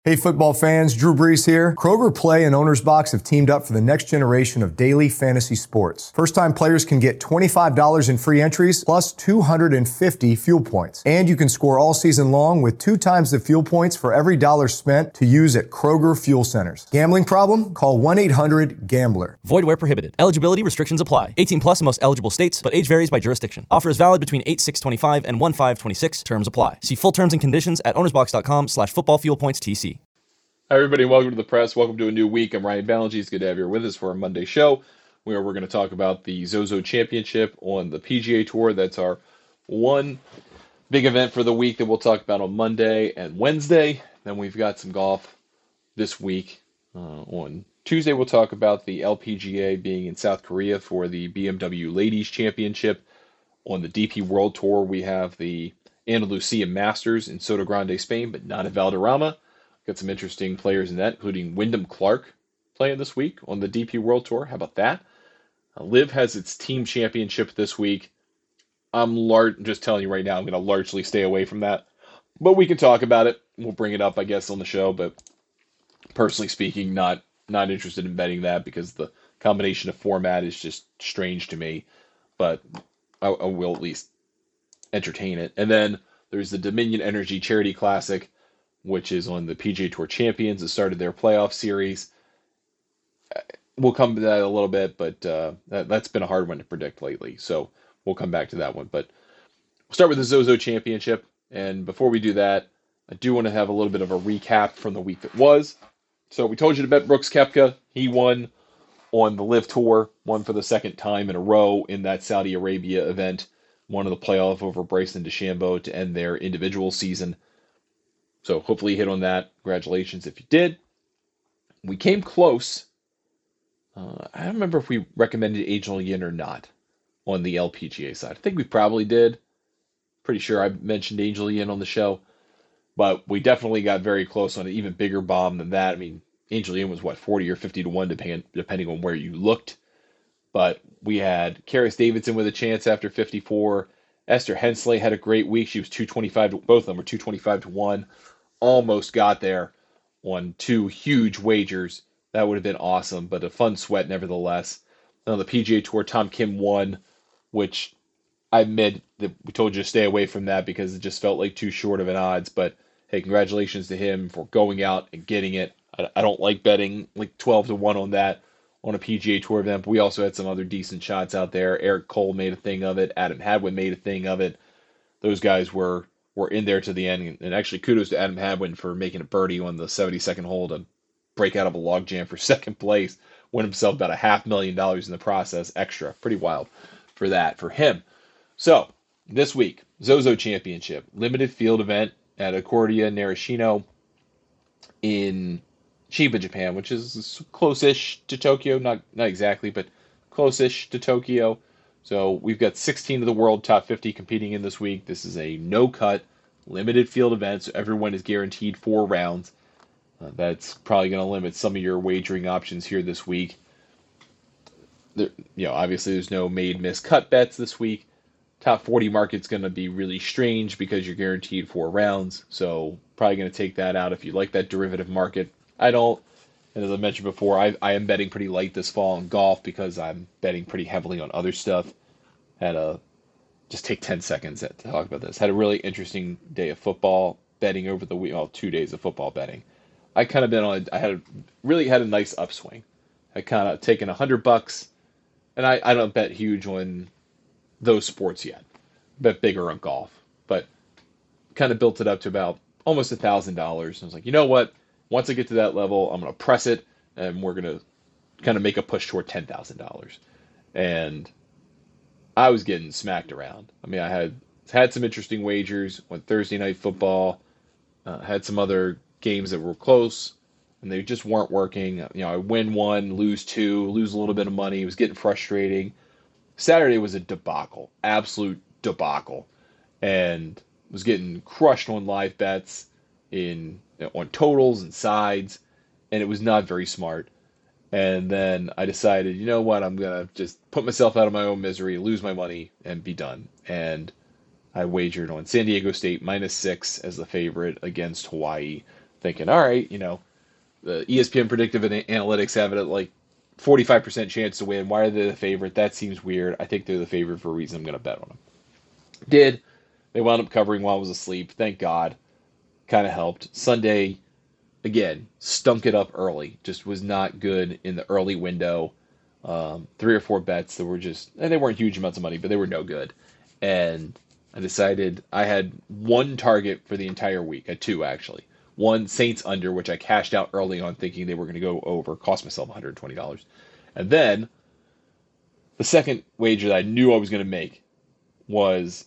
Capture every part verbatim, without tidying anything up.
Hey football fans, Drew Brees here. Kroger Play and Owner's Box have teamed up for the next generation of daily fantasy sports. First-time players can get twenty-five dollars in free entries plus two hundred fifty fuel points. And you can score all season long with two times the fuel points for every dollar spent to use at Kroger Fuel Centers. Gambling problem? Call one eight hundred gambler. Void where prohibited. Eligibility restrictions apply. eighteen plus in most eligible states, but age varies by jurisdiction. Offer is valid between eight six twenty-five and one five twenty-six. Terms apply. See full terms and conditions at ownersbox.com slash football fuel points TC. Hi, everybody. Welcome to the press. Welcome to a new week. I'm Ryan Ballingy. It's good to have you with us for our Monday show, where we're going to talk about the Zozo Championship on the P G A Tour. That's our one big event for the week that we'll talk about on Monday and Wednesday. Then we've got some golf this week. Uh, on Tuesday, we'll talk about the L P G A being in South Korea for the B M W Ladies Championship. On the D P World Tour, we have the Andalusia Masters in Soto Grande, Spain, but not at Valderrama. Got some interesting players in that, including Wyndham Clark playing this week on the D P World Tour. How about that? Uh, Liv has its team championship this week. I'm lar- just telling you right now, I'm going to largely stay away from that. But we can talk about it. We'll bring it up, I guess, on the show. But personally speaking, not not interested in betting that because the combination of format is just strange to me. But I, I will at least entertain it. And then there's the Dominion Energy Charity Classic, which is on the P G A Tour Champions that started their playoff series. We'll come to that a little bit, but uh, that, that's been a hard one to predict lately. So we'll come back to that one. But we'll start with the Zozo Championship. And before we do that, I do want to have a little bit of a recap from the week that was. So we told you to bet Brooks Koepka. He won on the Live Tour, won for the second time in a row in that Saudi Arabia event. Won of the playoff over Bryson DeChambeau to end their individual season. So hopefully you hit on that. Congratulations if you did. We came close. Uh, I don't remember if we recommended Angel Yin or not on the L P G A side. I think we probably did. Pretty sure I mentioned Angel Yin on the show. But we definitely got very close on an even bigger bomb than that. I mean, Angel Yin was, what, forty or fifty to one, depending, depending on where you looked. But we had Karis Davidson with a chance after fifty-four. Esther Hensley had a great week. She was two twenty-five. To, both of them were two twenty-five to one. Almost got there on two huge wagers. That would have been awesome, but a fun sweat nevertheless. On the P G A Tour, Tom Kim won, which I admit that we told you to stay away from that because it just felt like too short of an odds. But hey, congratulations to him for going out and getting it. I, I don't like betting like twelve to one on that on a P G A Tour event, but we also had some other decent shots out there. Eric Cole made a thing of it. Adam Hadwin made a thing of it. Those guys were were in there to the end. And actually, kudos to Adam Hadwin for making a birdie on the seventy-second hole to break out of a logjam for second place. Win himself about a half million dollars in the process extra. Pretty wild for that, for him. So, this week, Zozo Championship, limited field event at Accordia Narashino in Chiba, Japan, which is close-ish to Tokyo. Not not exactly, but close-ish to Tokyo. So we've got sixteen of the world top fifty competing in this week. This is a no-cut, limited field event, so everyone is guaranteed four rounds. Uh, that's probably going to limit some of your wagering options here this week. There, you know, obviously there's no made, miss, cut bets this week. Top forty market's going to be really strange because you're guaranteed four rounds. So probably going to take that out if you like that derivative market. I don't. And as I mentioned before, I, I am betting pretty light this fall in golf because I'm betting pretty heavily on other stuff. Had a, just take ten seconds to talk about this. Had a really interesting day of football betting over the week. Well, two days of football betting. I kind of been on, I had a, really had a nice upswing. I kind of taken a hundred bucks, and I, I don't bet huge on those sports yet. Bet bigger on golf, but kind of built it up to about almost a thousand dollars. I was like, you know what? Once I get to that level, I'm going to press it, and we're going to kind of make a push toward ten thousand dollars. And I was getting smacked around. I mean, I had had some interesting wagers on Thursday Night Football, uh, had some other games that were close, and they just weren't working. You know, I win one, lose two, lose a little bit of money. It was getting frustrating. Saturday was a debacle, absolute debacle, and was getting crushed on live bets, in on totals and sides, and it was not very smart. And then I decided, you know what, I'm going to just put myself out of my own misery, lose my money, and be done. And I wagered on San Diego State minus six as the favorite against Hawaii. thinking, all right, you know, the E S P N predictive and analytics have it at like forty-five percent chance to win. Why are they the favorite? That seems weird. I think they're the favorite for a reason. I'm going to bet on them. Did. They wound up covering while I was asleep. Thank God. Kind of helped. Sunday, again, stunk it up early. Just was not good in the early window. Um, three or four bets that were just, and they weren't huge amounts of money, but they were no good. And I decided I had one target for the entire week. I had two, actually. One, Saints under, which I cashed out early on thinking they were going to go over. Cost myself one hundred twenty dollars. And then the second wager that I knew I was going to make was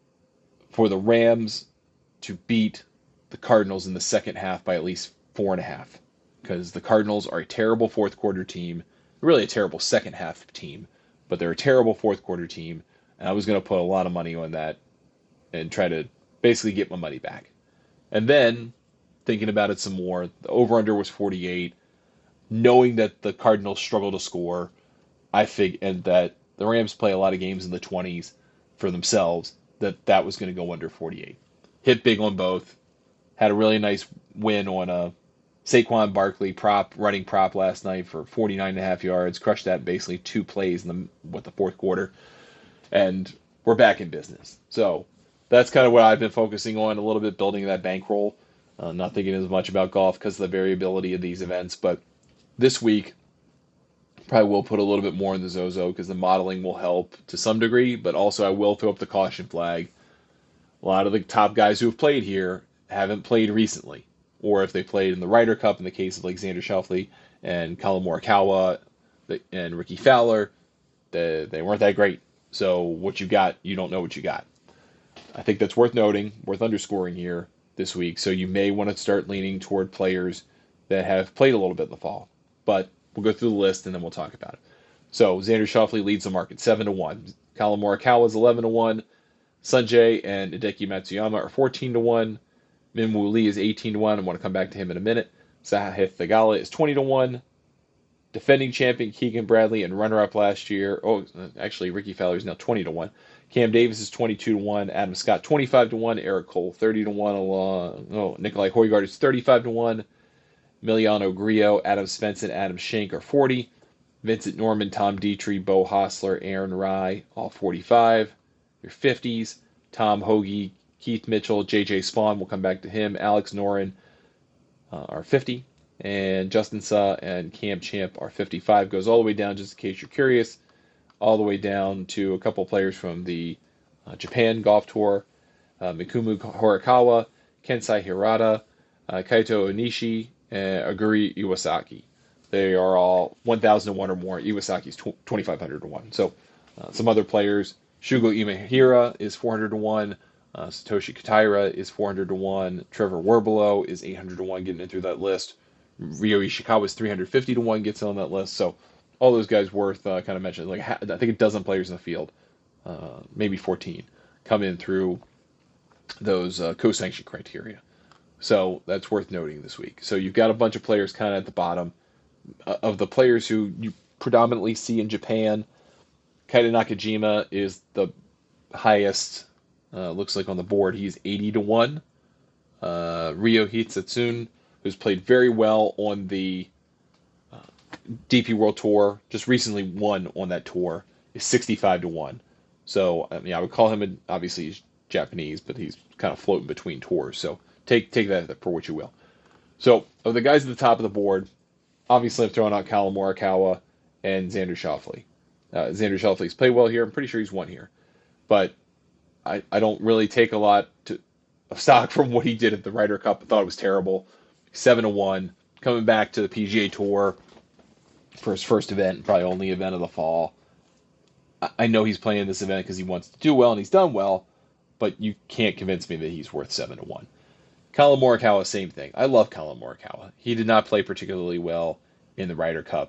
for the Rams to beat the Cardinals in the second half by at least four and a half. Because the Cardinals are a terrible fourth quarter team. Really a terrible second half team. But they're a terrible fourth quarter team. And I was going to put a lot of money on that and try to basically get my money back. And then, thinking about it some more, the over-under was forty-eight. Knowing that the Cardinals struggle to score, I figured that the Rams play a lot of games in the twenties for themselves, that that was going to go under forty-eight. Hit big on both. Had a really nice win on a Saquon Barkley prop, running prop last night for forty-nine and a half yards. Crushed that in basically two plays in the, what, the fourth quarter. And we're back in business. So that's kind of what I've been focusing on, a little bit building that bankroll. Uh, not thinking as much about golf because of the variability of these events. But this week, probably will put a little bit more in the Zozo because the modeling will help to some degree. But also I will throw up the caution flag. A lot of the top guys who have played here haven't played recently. Or if they played in the Ryder Cup, in the case of like Xander Schauffele and Collin Morikawa and Ricky Fowler, they, they weren't that great. So what you got, you don't know what you got. I think that's worth noting, worth underscoring here this week. So you may want to start leaning toward players that have played a little bit in the fall. But we'll go through the list and then we'll talk about it. So Xander Schauffele leads the market seven to one. Collin Morikawa is eleven to one. Sungjae and Hideki Matsuyama are fourteen to one. Minwoo Lee is eighteen to one. I want to come back to him in a minute. Sahith Theegala is twenty to one. Defending champion Keegan Bradley and runner-up last year. Oh, actually, Ricky Fowler is now twenty to one. Cam Davis is twenty-two to one. Adam Scott, twenty-five to one. Eric Cole, thirty to one. Along, oh, Nikolai Højgaard is thirty-five to one. Emiliano Grillo, Adam Svensson, Adam Schenk are forty. Vincent Norman, Tom Dietrich, Bo Hostler, Aaron Rye, all forty-five. Your fifties, Tom Hoagie, Keith Mitchell, J J Spawn, we'll come back to him. Alex Noren uh, are fifty. And Justin Suh and Cam Champ are fifty-five. Goes all the way down, just in case you're curious, all the way down to a couple players from the uh, Japan Golf Tour. Uh, Mikumu Horikawa, Kensai Hirata, uh, Kaito Onishi, and Aguri Iwasaki. They are all one thousand to one or more. Iwasaki's twenty-five hundred to one. So uh, some other players. Shugo Imahira is four hundred to one. Uh, Satoshi Kataira is four hundred to one. Trevor Werbelow is eight hundred to one, getting in through that list. Ryo Ishikawa is three hundred fifty to one, gets on that list. So all those guys worth uh, kind of mentioning. Like I think a dozen players in the field, uh, maybe fourteen, come in through those uh, co-sanction criteria. So that's worth noting this week. So you've got a bunch of players kind of at the bottom. Uh, of the players who you predominantly see in Japan, Kaita Nakajima is the highest, uh, looks like on the board. He's eighty to one. Uh, Ryo Hitsatsune, who's played very well on the uh, D P World Tour, just recently won on that tour, is sixty-five to one. So, I mean, I would call him, a, obviously he's Japanese, but he's kind of floating between tours. So take take that for what you will. So, of the guys at the top of the board, obviously I'm throwing out Collin Morikawa and Xander Schauffele. Uh, Xander Schauffele's played well here. I'm pretty sure he's won here. But I, I don't really take a lot to, of stock from what he did at the Ryder Cup. I thought it was terrible. seven to one. Coming back to the P G A Tour for his first event, probably only event of the fall. I, I know he's playing this event because he wants to do well, and he's done well, but you can't convince me that he's worth seven to one. Collin Morikawa, same thing. I love Collin Morikawa. He did not play particularly well in the Ryder Cup.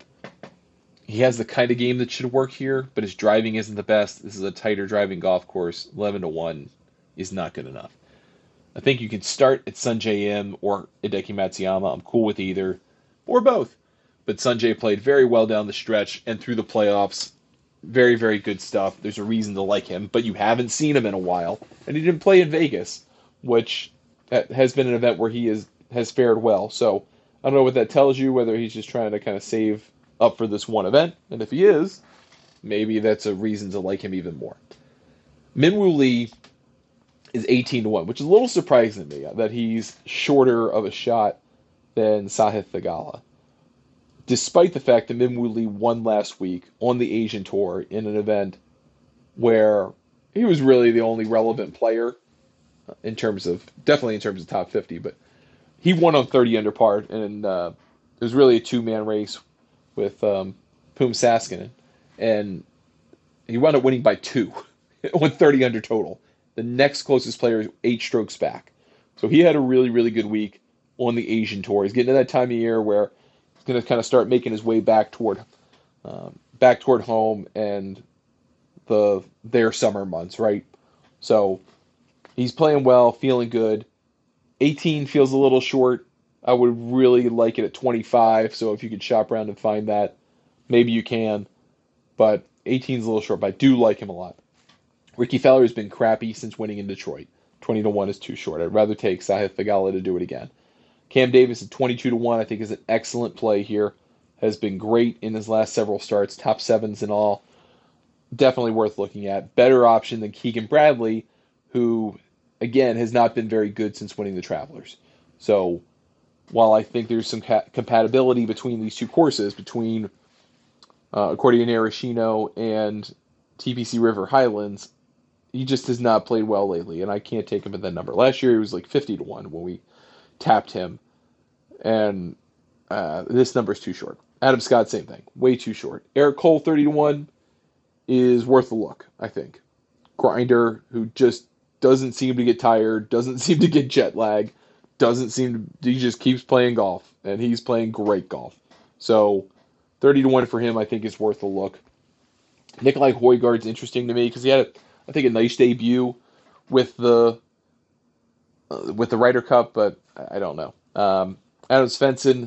He has the kind of game that should work here, but his driving isn't the best. This is a tighter driving golf course. eleven to one is not good enough. I think you can start at Sungjae Im or Hideki Matsuyama. I'm cool with either, or both. But Sungjae played very well down the stretch and through the playoffs. Very, very good stuff. There's a reason to like him, but you haven't seen him in a while. And he didn't play in Vegas, which has been an event where he has has fared well. So I don't know what that tells you, whether he's just trying to kind of save up for this one event. And if he is, maybe that's a reason to like him even more. Minwoo Lee is eighteen to one, which is a little surprising to me that he's shorter of a shot than Sahith Theegala. Despite the fact that Minwoo Lee won last week on the Asian Tour in an event where he was really the only relevant player in terms of, definitely in terms of top fifty, but he won on thirty under par, and uh, it was really a two-man race with um, Poom Saskinen, and he wound up winning by two on thirty under total. The next closest player is eight strokes back. So he had a really, really good week on the Asian Tour. He's getting to that time of year where he's going to kind of start making his way back toward um, back toward home and the their summer months, right? So he's playing well, feeling good. eighteen feels a little short. I would really like it at twenty-five, so if you could shop around and find that, maybe you can. But eighteen is a little short, but I do like him a lot. Ricky Fowler has been crappy since winning in Detroit. twenty to one is too short. I'd rather take Sahith Theegala to do it again. Cam Davis at twenty-two to one, I think, is an excellent play here. Has been great in his last several starts, top sevens and all. Definitely worth looking at. Better option than Keegan Bradley, who, again, has not been very good since winning the Travelers. So, while I think there's some ca- compatibility between these two courses, between uh, Accordion Arashino and T P C River Highlands, he just has not played well lately, and I can't take him at that number. Last year, he was like fifty to one when we tapped him, and uh, this number is too short. Adam Scott, same thing. Way too short. Eric Cole, thirty to one, is worth a look, I think. Grinder, who just doesn't seem to get tired, doesn't seem to get jet lag, doesn't seem to, he just keeps playing golf, and he's playing great golf. So, thirty to one for him, I think, is worth a look. Nikolai Højgaard's interesting to me because he had, a, I think, a nice debut with the uh, with the Ryder Cup, but I don't know. Um, Adam Svensson,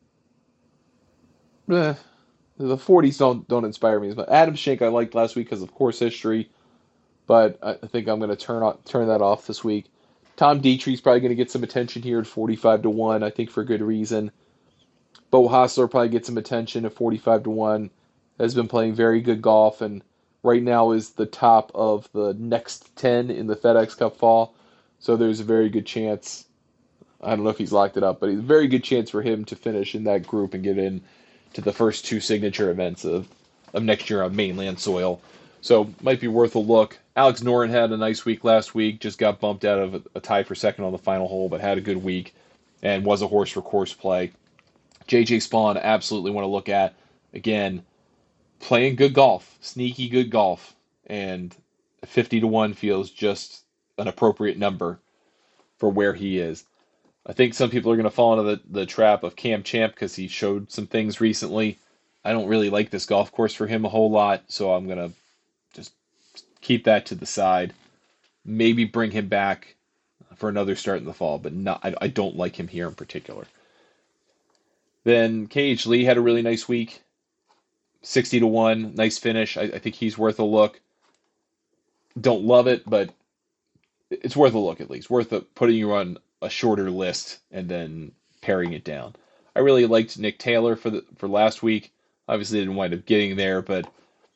eh, the forties don't don't inspire me as much. Adam Schenk I liked last week because of course history, but I think I'm going to turn on, turn that off this week. Tom Dietrich's probably going to get some attention here at forty-five to one, I think for good reason. Bo Hassler probably gets some attention at forty-five to one. Has been playing very good golf, and right now is the top of the next ten in the FedEx Cup fall. So there's a very good chance, I don't know if he's locked it up, but it's a very good chance for him to finish in that group and get in to the first two signature events of, of next year on mainland soil. So might be worth a look. Alex Noren had a nice week last week, just got bumped out of a, a tie for second on the final hole, but had a good week and was a horse for course play. J J Spawn, absolutely want to look at. Again, playing good golf, sneaky good golf, and fifty to one feels just an appropriate number for where he is. I think some people are going to fall into the, the trap of Cam Champ because he showed some things recently. I don't really like this golf course for him a whole lot, so I'm going to just keep that to the side. Maybe bring him back for another start in the fall, but not, I, I don't like him here in particular. Then K H Lee had a really nice week. sixty to one, nice finish. I, I think he's worth a look. Don't love it, but it's worth a look at least. Worth a, putting you on a shorter list and then paring it down. I really liked Nick Taylor for the for last week. Obviously didn't wind up getting there, but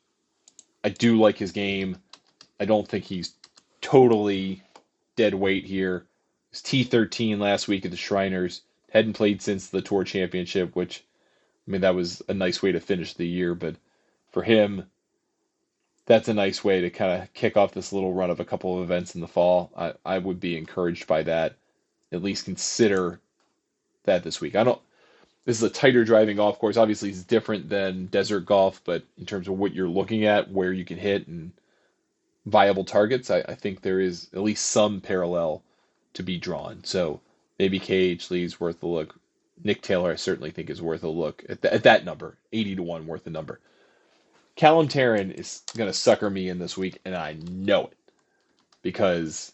I do like his game. I don't think he's totally dead weight here. His T thirteen last week at the Shriners. Hadn't played since the Tour Championship, which, I mean, that was a nice way to finish the year, but for him, that's a nice way to kind of kick off this little run of a couple of events in the fall. I, I would be encouraged by that. At least consider that this week. I don't. This is a tighter driving golf course. Obviously, it's different than desert golf, but in terms of what you're looking at, where you can hit, and viable targets, I, I think there is at least some parallel to be drawn. So maybe K H Lee's worth a look. Nick Taylor, I certainly think, is worth a look at, th- at that number, eighty to one, worth a number. Callum Tarren is going to sucker me in this week, and I know it because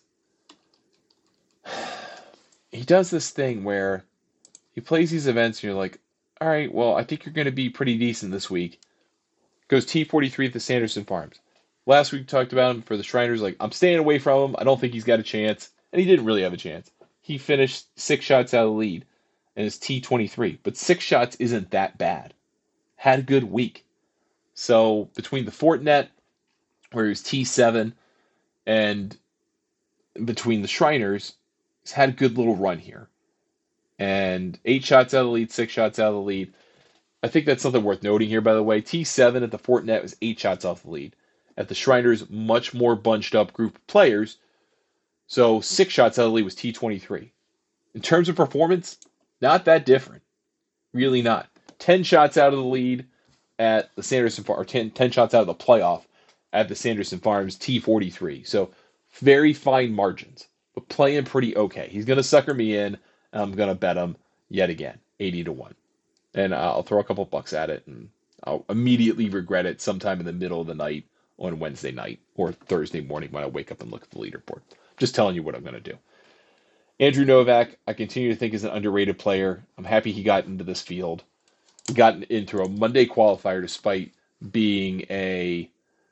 he does this thing where he plays these events, and you're like, all right, well, I think you're going to be pretty decent this week. Goes T forty-three at the Sanderson Farms. Last week we talked about him for the Shriners. Like, I'm staying away from him. I don't think he's got a chance, and he didn't really have a chance. he finished six shots out of the lead and is T twenty-three. But six shots isn't that bad. Had a good week. So between the Fortinet, where he was T seven, and between the Shriners, he's had a good little run here. And eight shots out of the lead, six shots out of the lead. I think that's something worth noting here, by the way. T seven at the Fortinet was eight shots off the lead. At the Shriners, much more bunched up group of players. So six shots out of the lead was T twenty-three. In terms of performance, not that different. Really not. ten shots out of the lead at the Sanderson Farms, or ten, ten shots out of the playoff at the Sanderson Farms, T forty-three. So very fine margins, but playing pretty okay. He's going to sucker me in, and I'm going to bet him yet again, eighty to one. And I'll throw a couple bucks at it, and I'll immediately regret it sometime in the middle of the night on Wednesday night or Thursday morning when I wake up and look at the leaderboard. Just telling you what I'm going to do. Andrew Novak, I continue to think is an underrated player. I'm happy he got into this field. He got into a Monday qualifier despite being a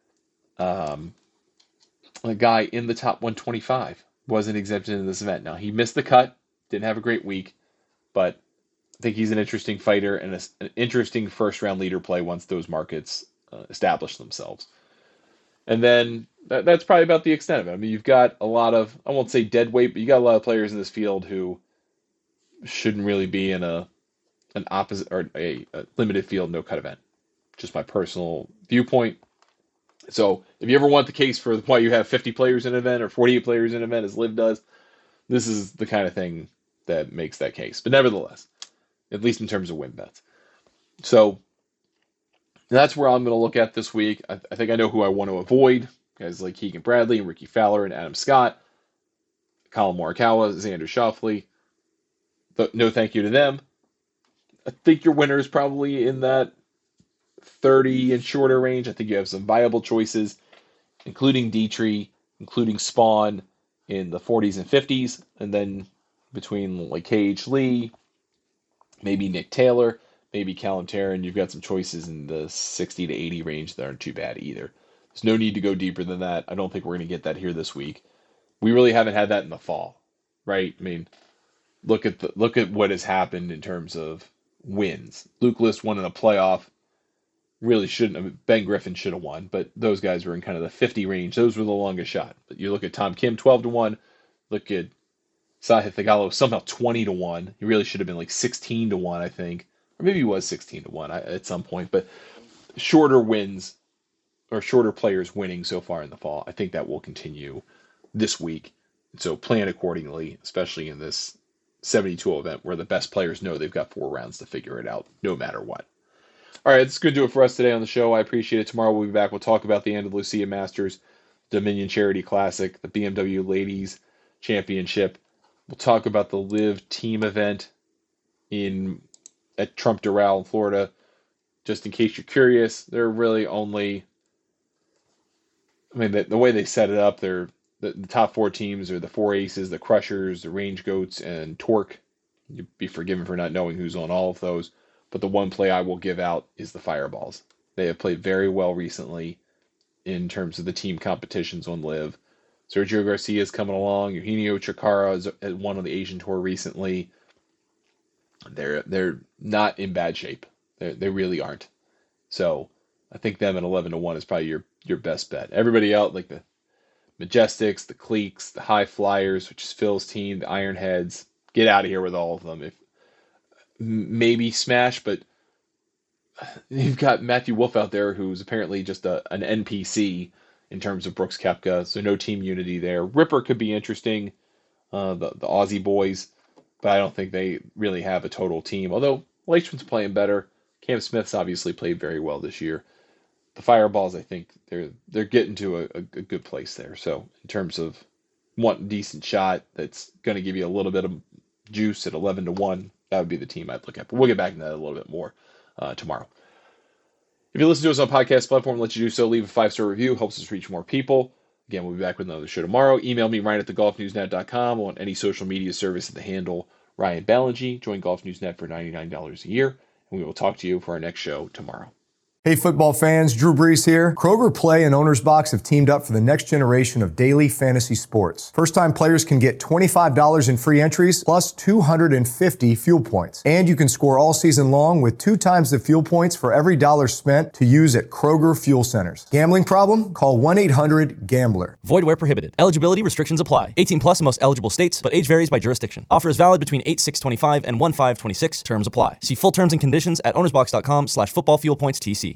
um, a guy in the top one twenty-five. Wasn't exempted in this event. Now, he missed the cut. Didn't have a great week. But I think he's an interesting fighter and a, an interesting first-round leader play once those markets uh, establish themselves. And then that, that's probably about the extent of it. I mean, you've got a lot of, I won't say dead weight, but you got a lot of players in this field who shouldn't really be in a an opposite or a, a limited field no cut event. Just my personal viewpoint. So if you ever want the case for why you have fifty players in an event or forty-eight players in an event, as Liv does, this is the kind of thing that makes that case. But nevertheless, at least in terms of win bets. So that's where I'm going to look at this week. I, I think I know who I want to avoid. Guys like Keegan Bradley and Ricky Fowler and Adam Scott, Colin Morikawa, Xander Schauffele. But no thank you to them. I think your winner is probably in that thirty and shorter range. I think you have some viable choices, including Dietrich, including Spawn in the forties and fifties, and then between like Cage Lee, maybe Nick Taylor, maybe Callum Tarrant, you've got some choices in the sixty to eighty range that aren't too bad either. There's no need to go deeper than that. I don't think we're going to get that here this week. We really haven't had that in the fall, right? I mean, look at the, look at what has happened in terms of wins. Luke List won in a playoff. Really shouldn't have. Ben Griffin should have won, but those guys were in kind of the fifty range. Those were the longest shot. But you look at Tom Kim, twelve to one. Look at Sahith Theegala, somehow twenty to one. He really should have been like sixteen to one, I think. Or maybe he was sixteen to one at some point. But shorter wins, or shorter players winning so far in the fall, I think that will continue this week. So plan accordingly, especially in this seventy-two event where the best players know they've got four rounds to figure it out, no matter what. All right, that's going to do it for us today on the show. I appreciate it. Tomorrow we'll be back. We'll talk about the Andalusia Masters, Dominion Charity Classic, the B M W Ladies Championship. We'll talk about the Live Team event in at Trump Doral in Florida. Just in case you're curious, they're really only, I mean, the, the way they set it up, they're the, the top four teams are the four aces, the Crushers, the Range Goats, and Torque. You'd be forgiven for not knowing who's on all of those. But the one play I will give out is the Fireballs. They have played very well recently in terms of the team competitions on Live. Sergio Garcia is coming along. Eugenio Chikara has won on the Asian Tour recently. They're they're not in bad shape. They they really aren't. So I think them at eleven to one is probably your your best bet. Everybody else, like the Majestics, the Cliques, the High Flyers, which is Phil's team, the Ironheads, get out of here with all of them. If maybe Smash, but you've got Matthew Wolff out there who's apparently just a, an N P C in terms of Brooks Koepka, so no team unity there. Ripper could be interesting, uh, the, the Aussie boys, but I don't think they really have a total team, although Leishman's playing better. Cam Smith's obviously played very well this year. The Fireballs, I think they're they're getting to a, a, a good place there. So in terms of wanting a decent shot that's going to give you a little bit of juice at eleven to one, that would be the team I'd look at. But we'll get back to that a little bit more uh, tomorrow. If you listen to us on a podcast platform, let you do so. Leave a five-star review. Helps us reach more people. Again, we'll be back with another show tomorrow. Email me, Ryan at the golf news net dot com, on any social media service at the handle Ryan Ballingy. Join Golf News Net for ninety-nine dollars a year, and we will talk to you for our next show tomorrow. Hey football fans, Drew Brees here. Kroger Play and Owner's Box have teamed up for the next generation of daily fantasy sports. First-time players can get twenty-five dollars in free entries plus two hundred fifty fuel points. And you can score all season long with two times the fuel points for every dollar spent to use at Kroger Fuel Centers. Gambling problem? Call one eight hundred gambler. Void where prohibited. Eligibility restrictions apply. eighteen plus in most eligible states, but age varies by jurisdiction. Offer is valid between eight six twenty-five and one five twenty-six. Terms apply. See full terms and conditions at ownersbox dot com slash football fuel points T C.